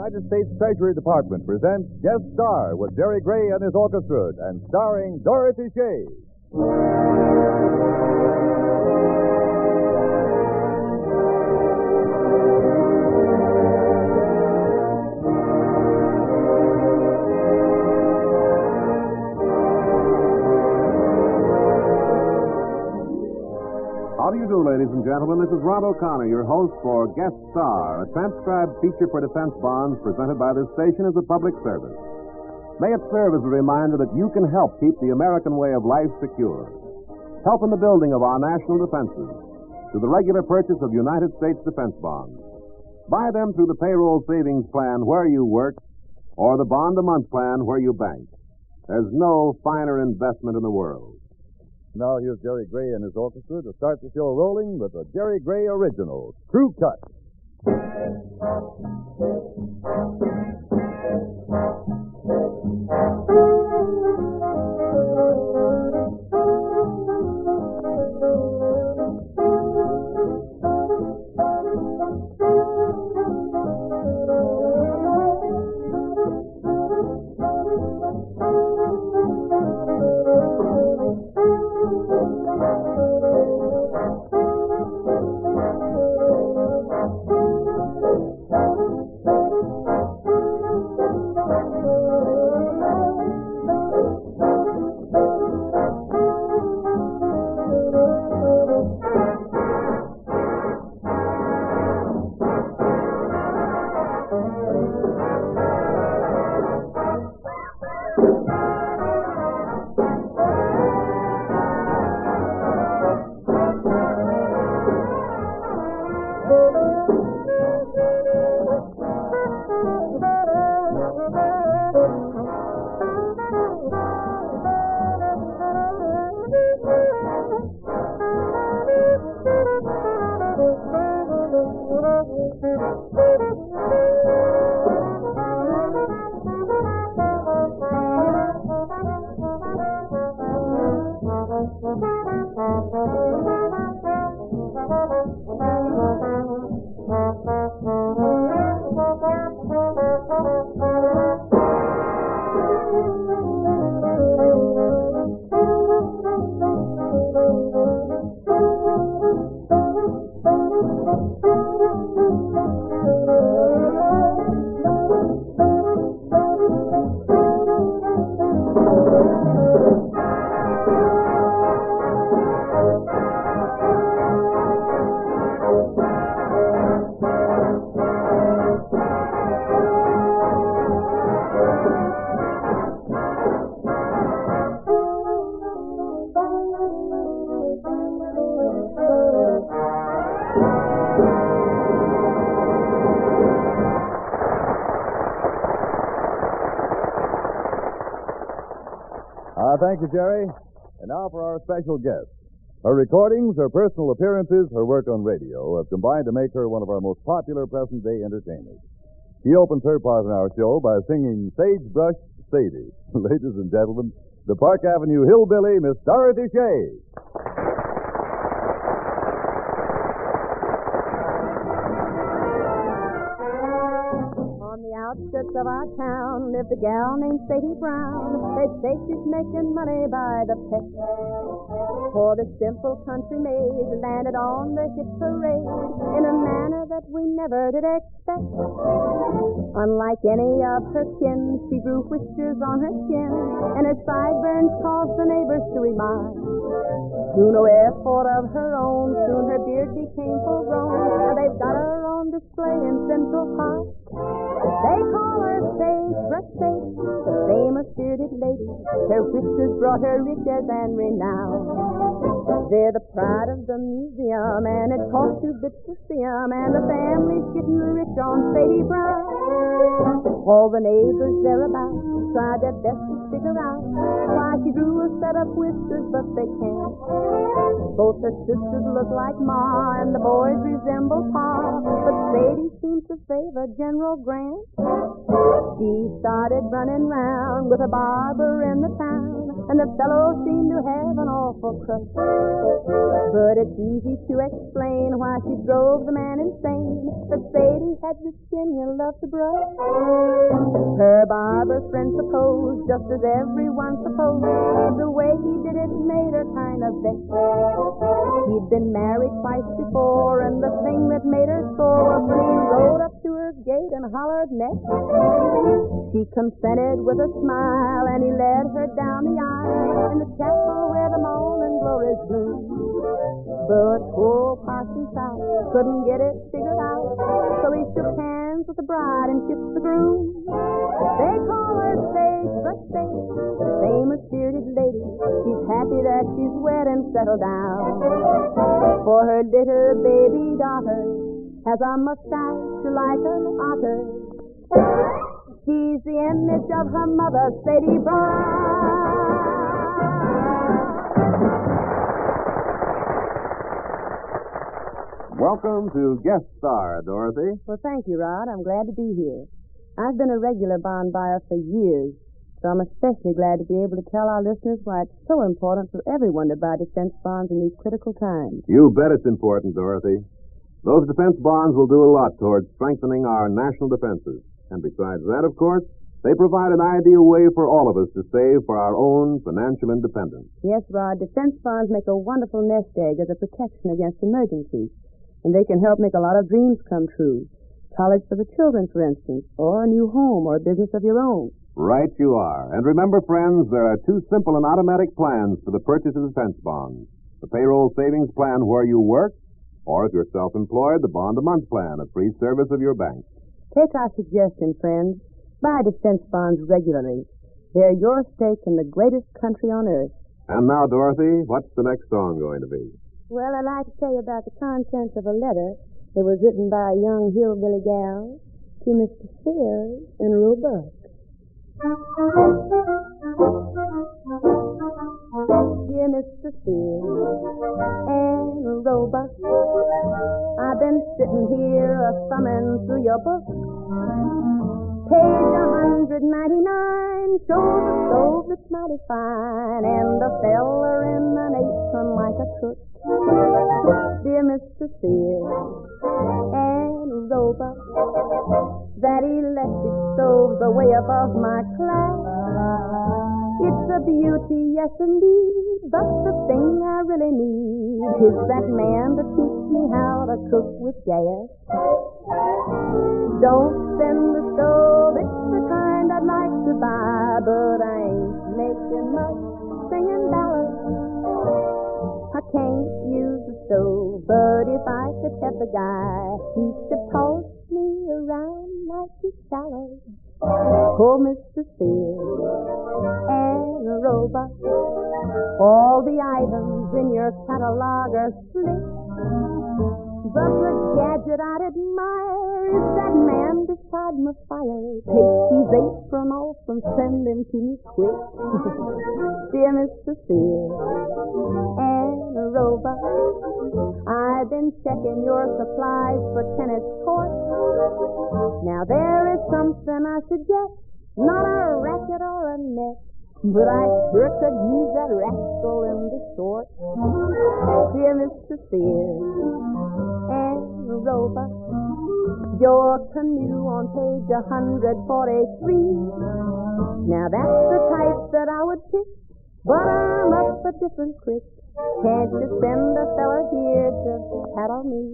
United States Treasury Department presents Guest Star with Jerry Gray and his orchestra and starring Dorothy Shay. How do you do, ladies and gentlemen? This is Ron O'Connor, your host for Guest Star, a transcribed feature for defense bonds presented by this station as a public service. May it serve as a reminder that you can help keep the American way of life secure. Help in the building of our national defenses through the regular purchase of United States defense bonds. Buy them through the payroll savings plan where you work or the bond-a-month plan where you bank. There's no finer investment in the world. Now here's Jerry Gray and his orchestra to start the show rolling with a Jerry Gray original, Crew Cut. Thank you, Jerry. And now for our special guest. Her recordings, her personal appearances, her work on radio have combined to make her one of our most popular present-day entertainers. She opens her part in our show by singing Sagebrush Sadie. Ladies and gentlemen, the Park Avenue hillbilly, Miss Dorothy Shay. Outskirts of our town lived a gal named Sadie Brown. They say she's making money by the peck. For the simple country maid landed on the hit parade in a manner that we never did expect. Unlike any of her kin, she grew whiskers on her chin, and her sideburns caused the neighbors to remark. Through no effort of her own, soon her beard became full grown, and they've got her on display in Central Park. They call her Sagebrush Sadie, the famous bearded lady. Her whiskers brought her riches and renown. They're the pride of the museum, and it costs 2 bits to see 'em, and the family's getting rich on Sadie Brown. All the neighbors thereabouts tried their best to figure out why she grew a set of whiskers, but they can't. Both her sisters look like Ma, and the boys resemble Pa, but Sadie seems to favor General Grant. She started running round with a barber in the town, and the fellow seemed to have an awful awful crush. But it's easy to explain why she drove the man insane. But Sadie had the skin you love to brush. Her barber friend supposed, just as everyone supposed, the way he did it made her kind of vexed. He'd been married twice before, and the thing that made her sore was when he rode up to her gate and hollered next. She consented with a smile, and he led her down the aisle in the chapel where the morning glories bloom. But poor Parson South couldn't get it figured out, so he shook hands with the bride and kissed the groom. They call her Sage, but Sage, the famous bearded lady, she's happy that she's wed and settled down. For her little baby daughter has a mustache like an otter. She's the image of her mother, Sadie Brown. Welcome to Guest Star, Dorothy. Well, thank you, Rod. I'm glad to be here. I've been a regular bond buyer for years, so I'm especially glad to be able to tell our listeners why it's so important for everyone to buy defense bonds in these critical times. You bet it's important, Dorothy. Those defense bonds will do a lot towards strengthening our national defenses. And besides that, of course, they provide an ideal way for all of us to save for our own financial independence. Yes, Rod, defense bonds make a wonderful nest egg as a protection against emergencies. And they can help make a lot of dreams come true. College for the children, for instance, or a new home or a business of your own. Right you are. And remember, friends, there are two simple and automatic plans for the purchase of defense bonds. The payroll savings plan where you work, or if you're self-employed, the bond-a-month plan, a free service of your bank. Take our suggestion, friends. Buy defense bonds regularly. They're your stake in the greatest country on earth. And now, Dorothy, what's the next song going to be? Well, I'd like to tell you about the contents of a letter that was written by a young hillbilly gal to Mr. Sears in Roebuck. Dear Mr. Sears in Roebuck, I've been sitting here thumbing through your book. Page 199 shows a stove that's mighty fine, and a feller in an apron like a cook. Dear Mr. Sears and Roebuck, that electric stove's way above my class. It's a beauty, yes indeed, but the thing I really need is that man to teach me how to cook with gas. Don't spend the stove, it's the kind I'd like to buy, but I ain't making much singing dollars. I can't use the stove, but if I could have the guy, he should toss me around like a salad. Oh, Mr. Sears and Roebuck, all the items in your catalog are slick, but the gadget I'd admire is that man beside my fire. Take his apron off and send him to me quick. Dear Mr. Sears and Roebuck, I've been checking your supplies for tennis courts. Now there is something I suggest, not a racket or a net, but I sure could use that rascal in the short. Dear Mr. Sears and Roebuck, your canoe on page 143. Now that's the type that I would pick, but I'm up a different creek. Can't you send a fella here to paddle me?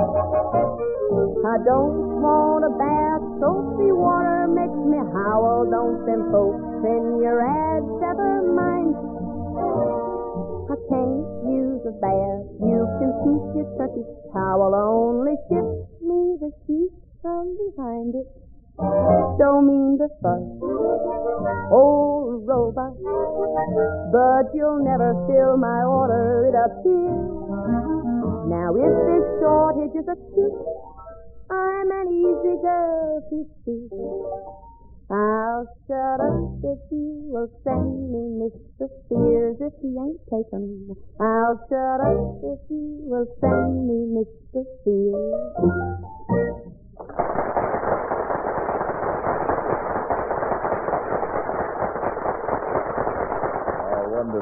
I don't want a bath, soapy water makes me howl. Don't them folks in your ads ever mind? I can't use a bath, you can keep your Turkish towel, only shift me the sheets from behind it. Don't mean to fuss, old Roebuck, but you'll never fill my order, it appears. Now if this shortage is acute, I'm an easy girl to suit. I'll shut up if you will send me Mr. Sears if he ain't taken. I'll shut up if you will send me Mr. Sears.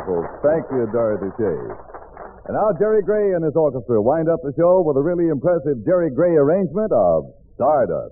wonderful. Thank you, Dorothy Shea. And now Jerry Gray and his orchestra wind up the show with a really impressive Jerry Gray arrangement of Stardust.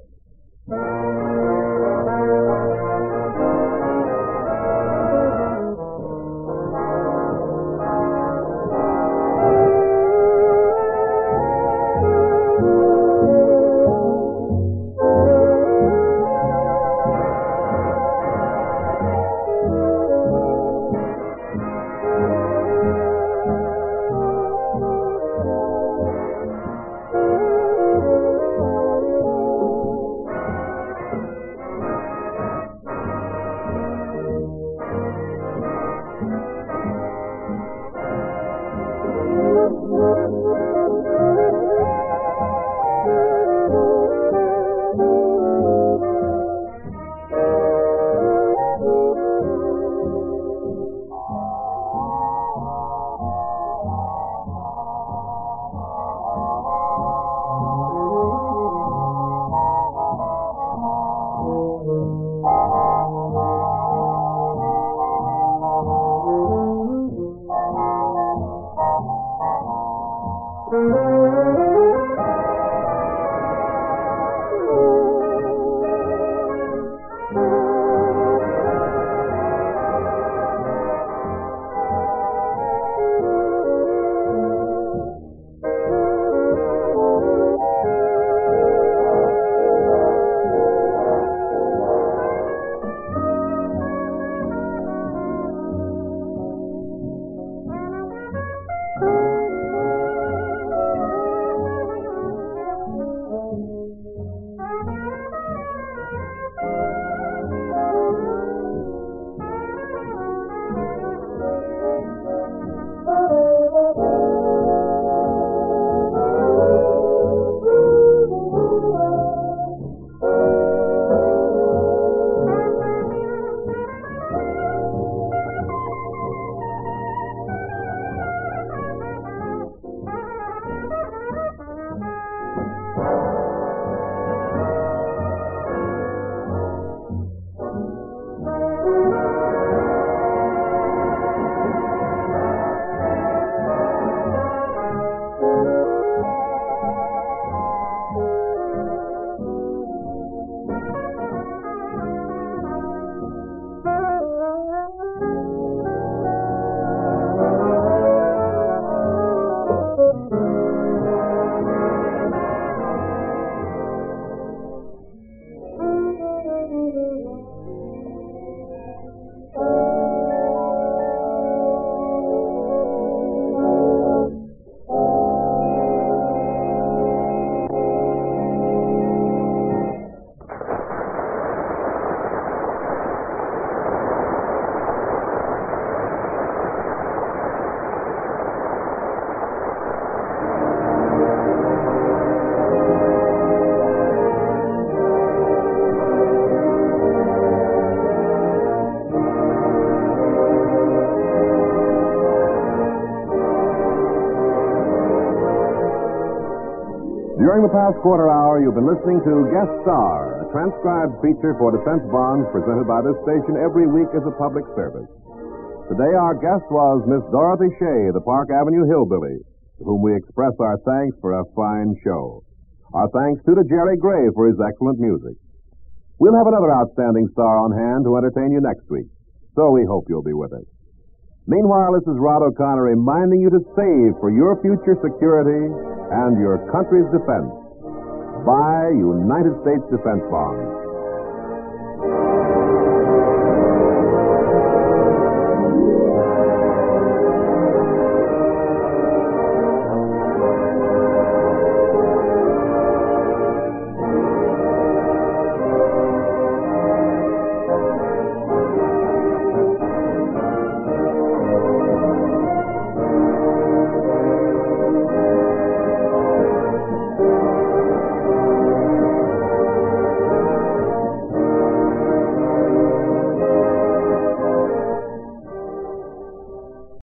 During the past quarter hour, you've been listening to Guest Star, a transcribed feature for defense bonds presented by this station every week as a public service. Today, our guest was Miss Dorothy Shea, the Park Avenue Hillbilly, to whom we express our thanks for a fine show. Our thanks, too, to Jerry Gray for his excellent music. We'll have another outstanding star on hand to entertain you next week, so we hope you'll be with us. Meanwhile, this is Rod O'Connor reminding you to save for your future security and your country's defense. Buy United States defense bonds.